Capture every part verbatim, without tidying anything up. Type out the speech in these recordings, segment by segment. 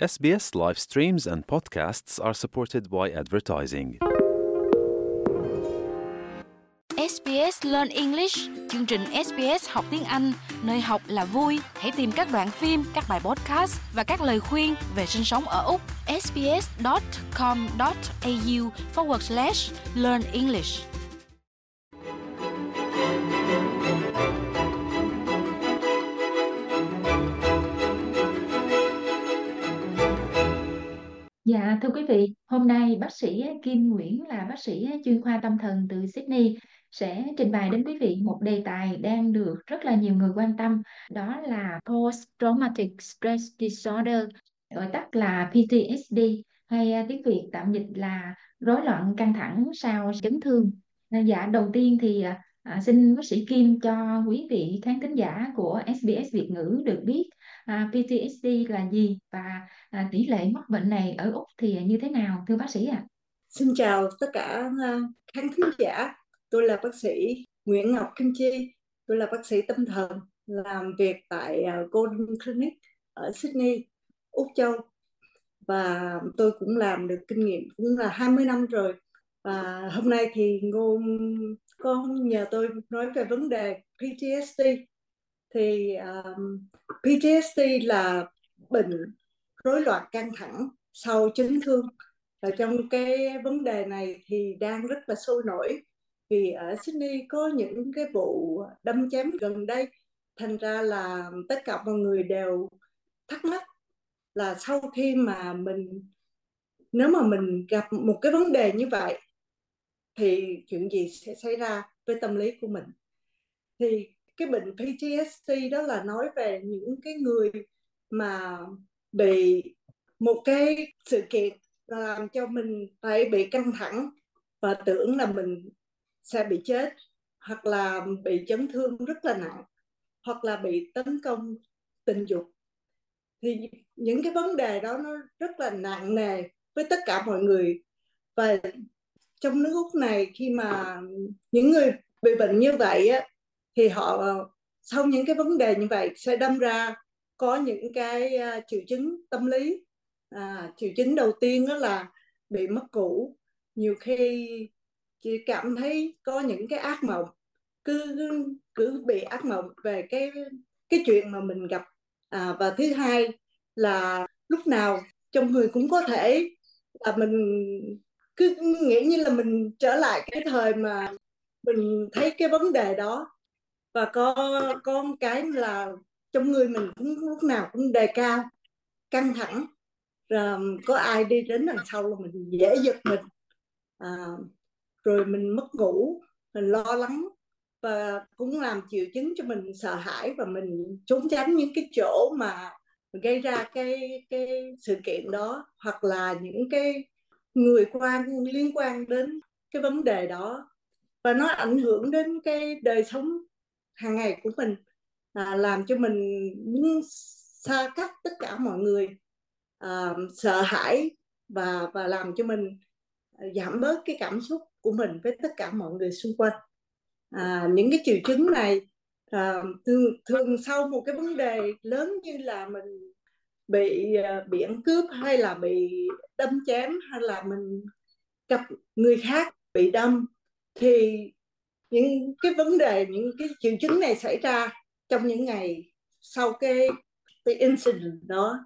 S B S live streams and podcasts are supported by advertising. ét bê ét Learn English, chương trình ét bê ét học tiếng Anh, nơi học là vui. Hãy tìm các đoạn phim, các bài podcast và các lời khuyên về sinh sống ở Úc. sbs.com.au forward slash learn English. Dạ thưa quý vị, hôm nay bác sĩ Kim Nguyễn là bác sĩ chuyên khoa tâm thần từ Sydney sẽ trình bày đến quý vị một đề tài đang được rất là nhiều người quan tâm, đó là Post-Traumatic Stress Disorder, gọi tắt là pê tê ét đê, hay tiếng Việt tạm dịch là rối loạn căng thẳng sau chấn thương. Dạ đầu tiên thì à, xin bác sĩ Kim cho quý vị khán thính giả của ét bê ét Việt ngữ được biết à, pê tê ét đê là gì và à, tỷ lệ mắc bệnh này ở Úc thì như thế nào thưa bác sĩ ạ? À? Xin chào tất cả khán thính giả, tôi là bác sĩ Nguyễn Ngọc Kim Chi, tôi là bác sĩ tâm thần làm việc tại Golden Clinic ở Sydney, Úc Châu, và tôi cũng làm được kinh nghiệm cũng là hai mươi năm rồi. Và hôm nay thì Ngô có nhờ tôi nói về vấn đề pê tê ét đê. Thì um, pê tê ét đê là bệnh rối loạn căng thẳng sau chấn thương. Và trong cái vấn đề này thì đang rất là sôi nổi, vì ở Sydney có những cái vụ đâm chém gần đây, thành ra là tất cả mọi người đều thắc mắc là sau khi mà mình, nếu mà mình gặp một cái vấn đề như vậy thì chuyện gì sẽ xảy ra với tâm lý của mình. Thì cái bệnh pê tê ét đê đó là nói về những cái người mà bị một cái sự kiện làm cho mình phải bị căng thẳng và tưởng là mình sẽ bị chết, hoặc là bị chấn thương rất là nặng, hoặc là bị tấn công tình dục. Thì những cái vấn đề đó nó rất là nặng nề với tất cả mọi người. Và trong nước Úc này, khi mà những người bị bệnh như vậy á, thì họ sau những cái vấn đề như vậy sẽ đâm ra có những cái uh, triệu chứng tâm lý. À, triệu chứng đầu tiên đó là bị mất ngủ, nhiều khi chị cảm thấy có những cái ác mộng, cứ cứ bị ác mộng về cái cái chuyện mà mình gặp. À, và thứ hai là lúc nào trong người cũng có thể là mình cứ nghĩ như là mình trở lại cái thời mà mình thấy cái vấn đề đó. Và có có một cái là trong người mình cũng lúc nào cũng đề cao, căng thẳng, rồi có ai đi đến đằng sau là mình dễ giật mình, à, rồi mình mất ngủ, mình lo lắng, và cũng làm triệu chứng cho mình sợ hãi và mình trốn tránh những cái chỗ mà gây ra cái cái sự kiện đó, hoặc là những cái người quan liên quan đến cái vấn đề đó, và nó ảnh hưởng đến cái đời sống hàng ngày của mình, à, làm cho mình muốn xa cách tất cả mọi người, à, sợ hãi, và và làm cho mình giảm bớt cái cảm xúc của mình với tất cả mọi người xung quanh. À, những cái triệu chứng này à, thường, thường sau một cái vấn đề lớn như là mình bị bị ăn cướp, hay là bị đâm chém, hay là mình gặp người khác bị đâm, thì những cái vấn đề, những cái triệu chứng này xảy ra trong những ngày sau cái, cái incident đó.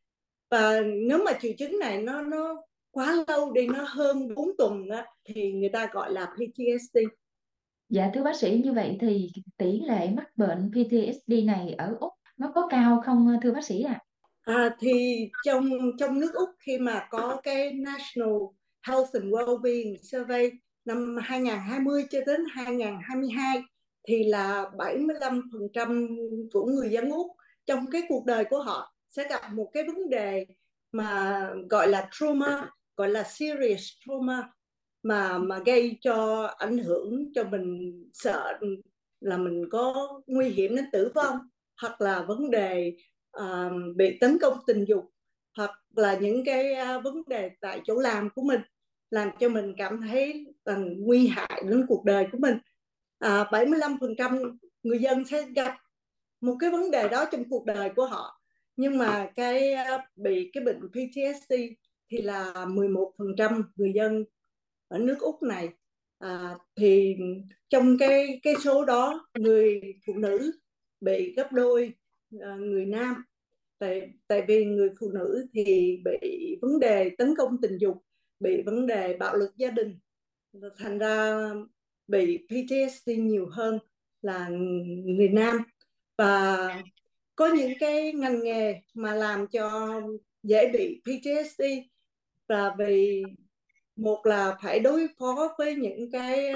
Và nếu mà triệu chứng này nó nó quá lâu đi, nó hơn bốn tuần á, thì người ta gọi là pê tê ét đê. Dạ thưa bác sĩ, như vậy thì tỷ lệ mắc bệnh pê tê ét đê này ở Úc nó có cao không thưa bác sĩ ạ? À? À, thì trong trong nước Úc, khi mà có cái National Health and Wellbeing Survey năm hai không hai không cho đến hai không hai hai, thì là bảy mươi lăm phần trăm của người dân Úc trong cái cuộc đời của họ sẽ gặp một cái vấn đề mà gọi là trauma, gọi là serious trauma, mà mà gây cho ảnh hưởng cho mình, sợ là mình có nguy hiểm đến tử vong, hoặc là vấn đề uh, bị tấn công tình dục, hoặc là những cái uh, vấn đề tại chỗ làm của mình, làm cho mình cảm thấy uh, nguy hại đến cuộc đời của mình. uh, bảy mươi lăm phần trăm người dân sẽ gặp một cái vấn đề đó trong cuộc đời của họ. Nhưng mà cái bị cái bệnh pê tê ét đê thì là mười một phần trăm người dân ở nước Úc này. À, thì trong cái cái số đó, người phụ nữ bị gấp đôi à, người nam. Tại tại vì người phụ nữ thì bị vấn đề tấn công tình dục, bị vấn đề bạo lực gia đình, thành ra bị pê tê ét đê nhiều hơn là người nam. Và có những cái ngành nghề mà làm cho dễ bị pê tê ét đê là vì một là phải đối phó với những cái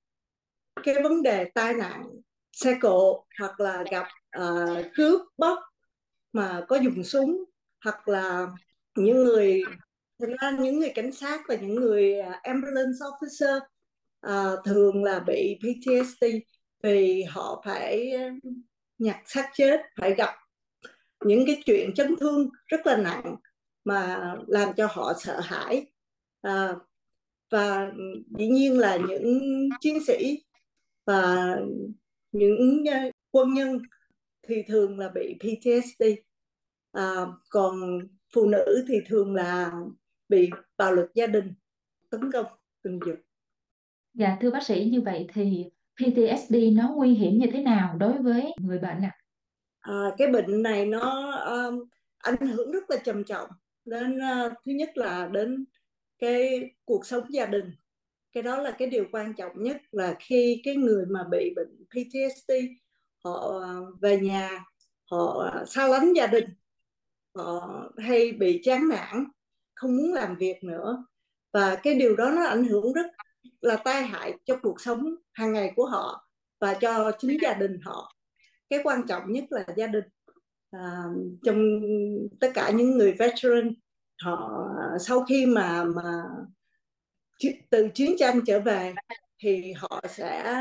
cái vấn đề tai nạn xe cộ, hoặc là gặp uh, cướp bóc mà có dùng súng, hoặc là những người thực ra những người cảnh sát và những người uh, ambulance officer uh, thường là bị pê tê ét đê vì họ phải nhặt xác chết, phải gặp những cái chuyện chấn thương rất là nặng mà làm cho họ sợ hãi. À, và dĩ nhiên là những chiến sĩ và những quân nhân thì thường là bị pê tê ét đê. À, còn phụ nữ thì thường là bị bạo lực gia đình, tấn công tình dục. Dạ thưa bác sĩ, như vậy thì pê tê ét đê nó nguy hiểm như thế nào đối với người bệnh ạ? À, cái bệnh này nó um, ảnh hưởng rất là trầm trọng đến uh, thứ nhất là đến cái cuộc sống gia đình. Cái đó là cái điều quan trọng nhất, là khi cái người mà bị bệnh pê tê ét đê họ về nhà, họ xa lánh gia đình, họ hay bị chán nản, không muốn làm việc nữa, và cái điều đó nó ảnh hưởng rất là tai hại cho cuộc sống hàng ngày của họ và cho chính gia đình họ. Cái quan trọng nhất là gia đình. À, trong tất cả những người veteran, họ sau khi mà mà từ chiến tranh trở về thì họ sẽ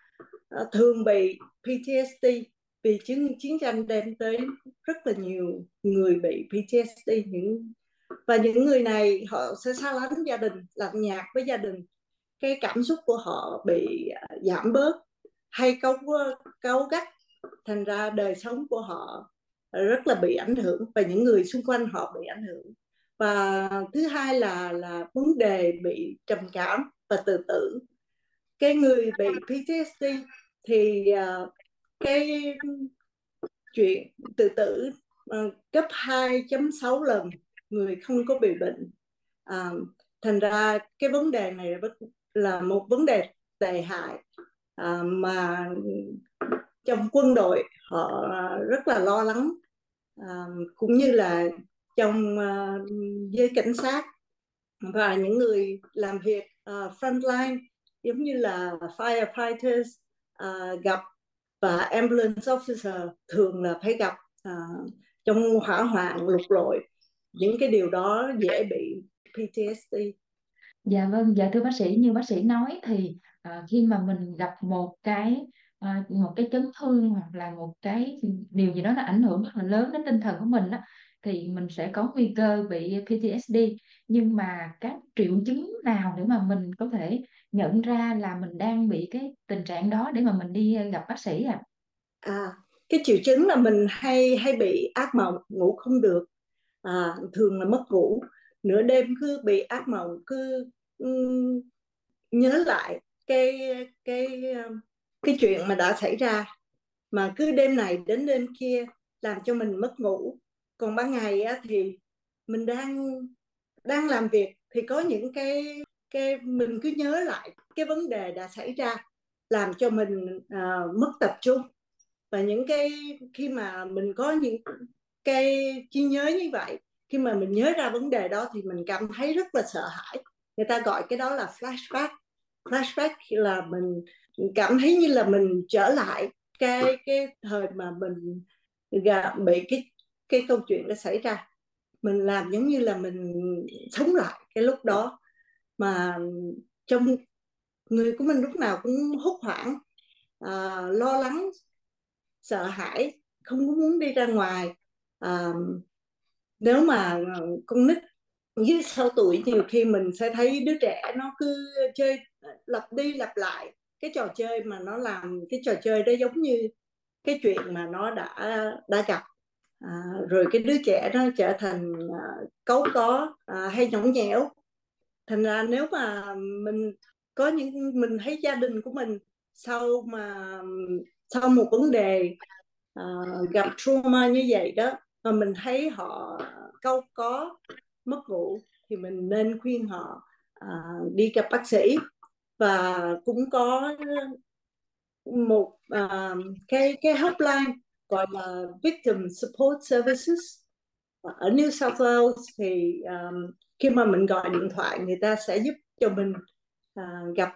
thường bị pê tê ét đê vì chiến chiến tranh đem tới rất là nhiều người bị pê tê ét đê. Những và những người này họ sẽ xa lánh gia đình, làm nhạt với gia đình, cái cảm xúc của họ bị giảm bớt, hay cáu cáu gắt, thành ra đời sống của họ rất là bị ảnh hưởng và những người xung quanh họ bị ảnh hưởng. Và thứ hai là là vấn đề bị trầm cảm và tự tử. Cái người bị pê tê ét đê thì uh, cái chuyện tự tử uh, gấp hai phẩy sáu lần người không có bị bệnh. Uh, thành ra cái vấn đề này là một vấn đề tệ hại uh, mà trong quân đội họ rất là lo lắng, uh, cũng như là trong uh, giới cảnh sát và những người làm việc uh, frontline giống như là firefighters uh, gặp, và ambulance officer thường là phải gặp uh, trong hỏa hoạn lục lội. Những cái điều đó dễ bị pê tê ét đê. Dạ vâng, dạ thưa bác sĩ, như bác sĩ nói thì à, khi mà mình gặp một cái à, một cái chấn thương hoặc là một cái điều gì đó nó ảnh hưởng rất là lớn đến tinh thần của mình đó, thì mình sẽ có nguy cơ bị pê tê ét đê. Nhưng mà các triệu chứng nào để mà mình có thể nhận ra là mình đang bị cái tình trạng đó để mà mình đi gặp bác sĩ ạ? À? À, cái triệu chứng là mình hay hay bị ác mộng, ngủ không được, à, thường là mất ngủ, nửa đêm cứ bị ác mộng, cứ um, nhớ lại cái cái cái chuyện mà đã xảy ra, mà cứ đêm này đến đêm kia làm cho mình mất ngủ. Còn ban ngày á, thì mình đang đang làm việc thì có những cái cái mình cứ nhớ lại cái vấn đề đã xảy ra, làm cho mình uh, mất tập trung. Và những cái khi mà mình có những cái trí nhớ như vậy, khi mà mình nhớ ra vấn đề đó thì mình cảm thấy rất là sợ hãi. Người ta gọi cái đó là flashback. Flashback là mình cảm thấy như là mình trở lại cái cái thời mà mình bị cái cái câu chuyện đó xảy ra. Mình làm giống như là mình sống lại cái lúc đó, mà trong người của mình lúc nào cũng hốt hoảng, à, lo lắng, sợ hãi, không có muốn đi ra ngoài. À, nếu mà con nít dưới sáu tuổi, nhiều khi mình sẽ thấy đứa trẻ nó cứ chơi lặp đi lặp lại cái trò chơi mà nó làm cái trò chơi đó giống như cái chuyện mà nó đã đã gặp. à, rồi cái đứa trẻ đó trở thành à, cáu có à, hay nhõng nhẽo. Thành ra nếu mà mình có những mình thấy gia đình của mình sau mà sau một vấn đề à, gặp trauma như vậy đó, mà mình thấy họ cau có, mất ngủ, thì mình nên khuyên họ à, đi gặp bác sĩ. Và cũng có một à, cái cái hotline gọi là Victim Support Services ở New South Wales. Thì um, khi mà mình gọi điện thoại, người ta sẽ giúp cho mình uh, gặp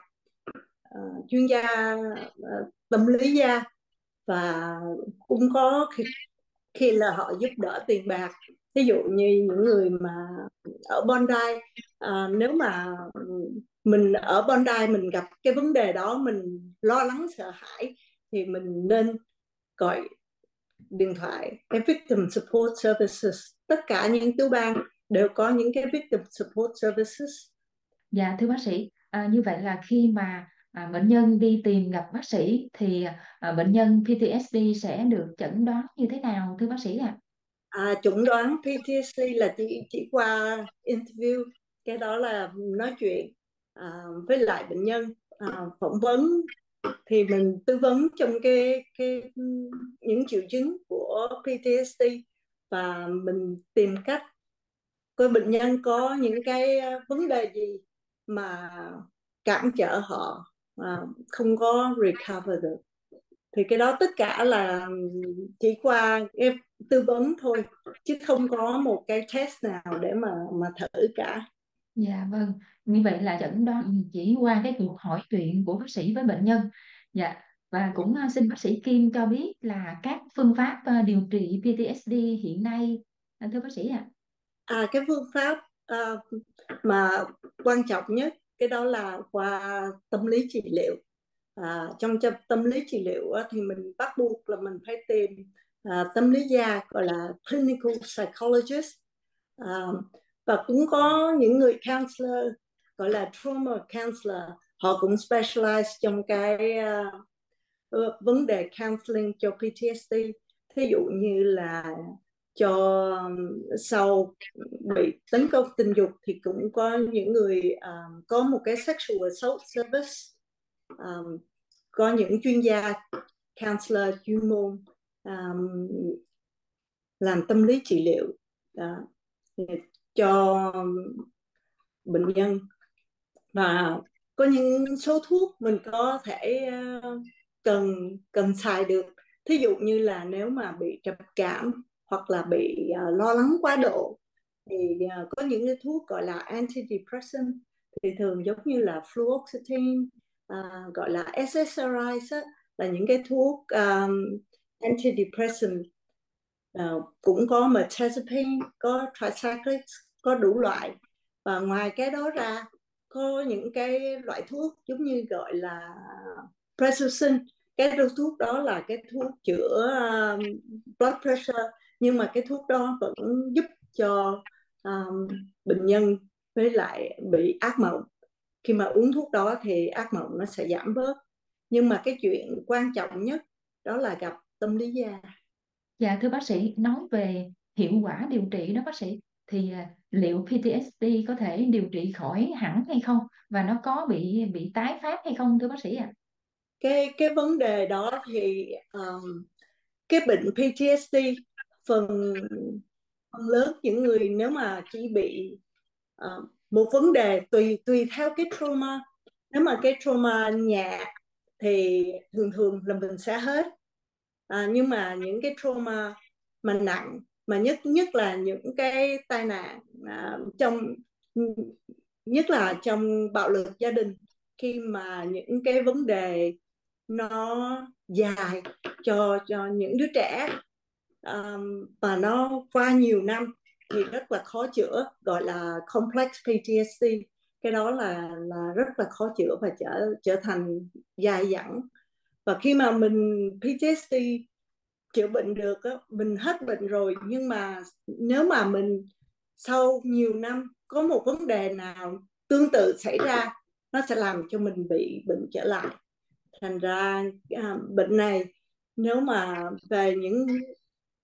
uh, chuyên gia uh, tâm lý gia, và cũng có khi, khi là họ giúp đỡ tiền bạc. Ví dụ như những người mà ở Bondi, uh, nếu mà mình ở Bondi mình gặp cái vấn đề đó, mình lo lắng sợ hãi, thì mình nên gọi điện thoại cái Victim Support Services. Tất cả những tiểu bang đều có những cái Victim Support Services. Dạ thưa bác sĩ, à, như vậy là khi mà à, bệnh nhân đi tìm gặp bác sĩ thì à, bệnh nhân pê tê ét đê sẽ được chẩn đoán như thế nào thưa bác sĩ ạ? À, chẩn đoán pê tê ét đê là chỉ chỉ qua interview, cái đó là nói chuyện à, với lại bệnh nhân, à, phỏng vấn, thì mình tư vấn trong cái cái những triệu chứng của pê tê ét đê, và mình tìm cách coi bệnh nhân có những cái vấn đề gì mà cản trở họ à, không có recover được. Thì cái đó tất cả là chỉ qua cái tư vấn thôi, chứ không có một cái test nào để mà mà thử cả. Dạ vâng, như vậy là chẩn đoán chỉ qua cái cuộc hỏi chuyện của bác sĩ với bệnh nhân. Dạ, và cũng à, xin bác sĩ Kim cho biết là các phương pháp à, điều trị pê tê ét đê hiện nay, à, thưa bác sĩ ạ. À, cái phương pháp à, mà quan trọng nhất, cái đó là qua tâm lý trị liệu. À, trong tâm lý trị liệu á, thì mình bắt buộc là mình phải tìm à, tâm lý gia, gọi là clinical psychologist. À, và cũng có những người counselor gọi là trauma counselor, họ cũng specialize trong cái uh, vấn đề counseling cho pê tê ét đê. Thí dụ như là cho sau bị tấn công tình dục thì cũng có những người um, có một cái sexual assault service, um, có những chuyên gia counselor chuyên môn um, làm tâm lý trị liệu đó, cho bệnh nhân. Và có những số thuốc mình có thể uh, cần cần xài được. Thí dụ như là nếu mà bị trầm cảm hoặc là bị uh, lo lắng quá độ, thì uh, có những cái thuốc gọi là antidepressant, thì thường giống như là fluoxetine, uh, gọi là ét ét rờ i, á, là những cái thuốc um, antidepressant. Uh, cũng có mirtazapine, có tricyclics, có đủ loại. Và ngoài cái đó ra, có những cái loại thuốc giống như gọi là Prazosin. Cái thuốc đó là cái thuốc chữa um, blood pressure, nhưng mà cái thuốc đó vẫn giúp cho um, bệnh nhân với lại bị ác mộng. Khi mà uống thuốc đó thì ác mộng nó sẽ giảm bớt. Nhưng mà cái chuyện quan trọng nhất đó là gặp tâm lý gia. Dạ thưa bác sĩ, nói về hiệu quả điều trị đó bác sĩ, thì à, liệu pê tê ét đê có thể điều trị khỏi hẳn hay không, và nó có bị bị tái phát hay không thưa bác sĩ ạ? Cái cái vấn đề đó thì um, cái bệnh pê tê ét đê, phần phần lớn những người nếu mà chỉ bị uh, một vấn đề, tùy tùy theo cái trauma. Nếu mà cái trauma nhẹ thì thường thường là mình sẽ hết. À, nhưng mà những cái trauma mà nặng, mà nhất nhất là những cái tai nạn à, trong nhất là trong bạo lực gia đình, khi mà những cái vấn đề nó dài cho cho những đứa trẻ um, và nó qua nhiều năm, thì rất là khó chữa, gọi là complex pê tê ét đê. Cái đó là là rất là khó chữa và trở trở thành dài dẳng. Và khi mà mình pê tê ét đê chữa bệnh được á, mình hết bệnh rồi, nhưng mà nếu mà mình sau nhiều năm có một vấn đề nào tương tự xảy ra, nó sẽ làm cho mình bị bệnh trở lại. Thành ra à, bệnh này nếu mà về những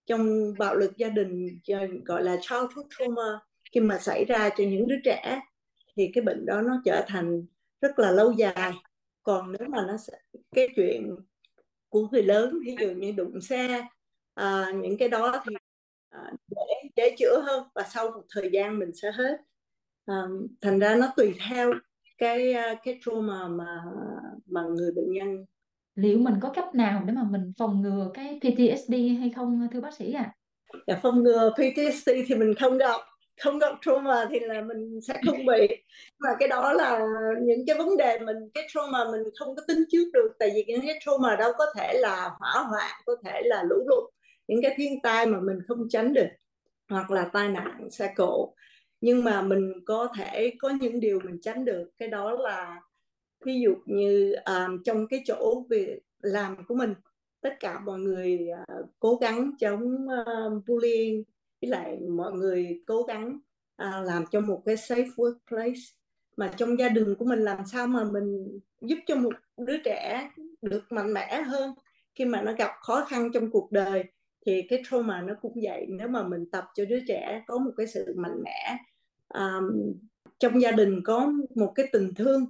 trong bạo lực gia đình, gọi là childhood trauma, khi mà xảy ra cho những đứa trẻ thì cái bệnh đó nó trở thành rất là lâu dài. Còn nếu mà nó sẽ, cái chuyện của người lớn, ví dụ như đụng xe, à, những cái đó thì à, dễ, dễ chữa hơn và sau một thời gian mình sẽ hết. À, thành ra nó tùy theo cái cái trauma mà mà người bệnh nhân. Liệu mình có cách nào để mà mình phòng ngừa cái pê tê ét đê hay không thưa bác sĩ ạ? À? Dạ, phòng ngừa pê tê ét đê thì mình không gặp không gặp trauma thì là mình sẽ không bị, mà cái đó là những cái vấn đề mình cái trauma mình không có tính trước được, tại vì những cái trauma đâu có thể là hỏa hoạn, có thể là lũ lụt, những cái thiên tai mà mình không tránh được, hoặc là tai nạn xe cộ, nhưng mà mình có thể có những điều mình tránh được. Cái đó là ví dụ như um, trong cái chỗ việc làm của mình, tất cả mọi người uh, cố gắng chống uh, bullying, với lại mọi người cố gắng uh, làm cho một cái safe workplace. Mà trong gia đình của mình làm sao mà mình giúp cho một đứa trẻ được mạnh mẽ hơn khi mà nó gặp khó khăn trong cuộc đời, thì cái trauma nó cũng vậy. Nếu mà mình tập cho đứa trẻ có một cái sự mạnh mẽ, um, trong gia đình có một cái tình thương,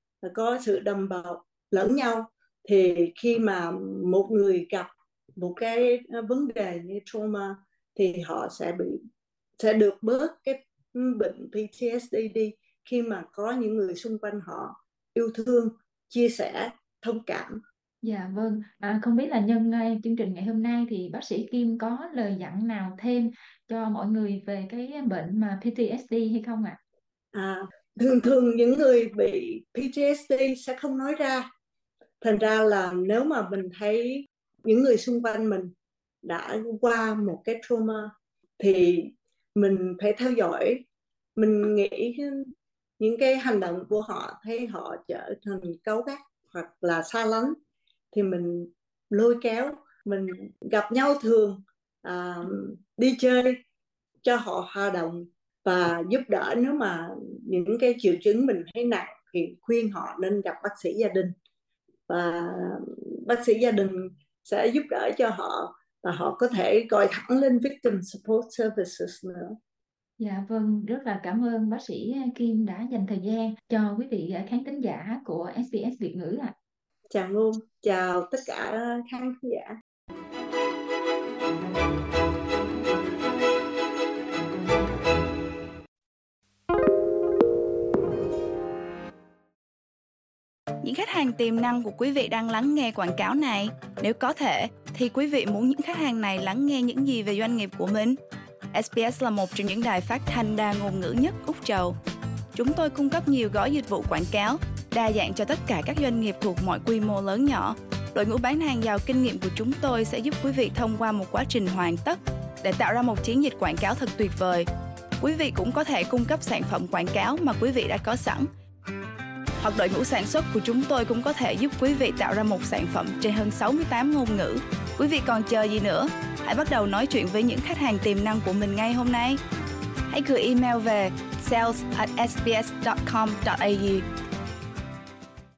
có sự đùm bọc lẫn nhau, thì khi mà một người gặp một cái vấn đề như trauma thì họ sẽ bị sẽ được bớt cái bệnh pê tê ét đê đi, khi mà có những người xung quanh họ yêu thương, chia sẻ, thông cảm. Dạ vâng, à, không biết là nhân uh, chương trình ngày hôm nay thì bác sĩ Kim có lời dặn nào thêm cho mọi người về cái bệnh mà pê tê ét đê hay không ạ? À? À, thường thường những người bị pê tê ét đê sẽ không nói ra. Thành ra là nếu mà mình thấy những người xung quanh mình đã qua một cái trauma thì mình phải theo dõi. Mình nghĩ những cái hành động của họ, thấy họ trở thành cáu gắt hoặc là xa lánh, thì mình lôi kéo, mình gặp nhau thường, à, đi chơi cho họ hòa đồng và giúp đỡ. Nếu mà những cái triệu chứng mình thấy nặng thì khuyên họ nên gặp bác sĩ gia đình, và bác sĩ gia đình sẽ giúp đỡ cho họ, và họ có thể gọi thẳng lên Victim Support Services nữa. Dạ vâng, rất là cảm ơn bác sĩ Kim đã dành thời gian cho quý vị khán thính giả của ét bê ét Việt ngữ ạ. À. Chào Ngôn, chào tất cả khán thính giả. Những khách hàng tiềm năng của quý vị đang lắng nghe quảng cáo này, nếu có thể, thì quý vị muốn những khách hàng này lắng nghe những gì về doanh nghiệp của mình? ét bê ét là một trong những đài phát thanh đa ngôn ngữ nhất Úc Châu. Chúng tôi cung cấp nhiều gói dịch vụ quảng cáo, đa dạng cho tất cả các doanh nghiệp thuộc mọi quy mô lớn nhỏ. Đội ngũ bán hàng giàu kinh nghiệm của chúng tôi sẽ giúp quý vị thông qua một quá trình hoàn tất để tạo ra một chiến dịch quảng cáo thật tuyệt vời. Quý vị cũng có thể cung cấp sản phẩm quảng cáo mà quý vị đã có sẵn. Hoặc đội ngũ sản xuất của chúng tôi cũng có thể giúp quý vị tạo ra một sản phẩm trên hơn sáu mươi tám ngôn ngữ. Quý vị còn chờ gì nữa? Hãy bắt đầu nói chuyện với những khách hàng tiềm năng của mình ngay hôm nay. Hãy gửi email về sales at s b s dot com dot a u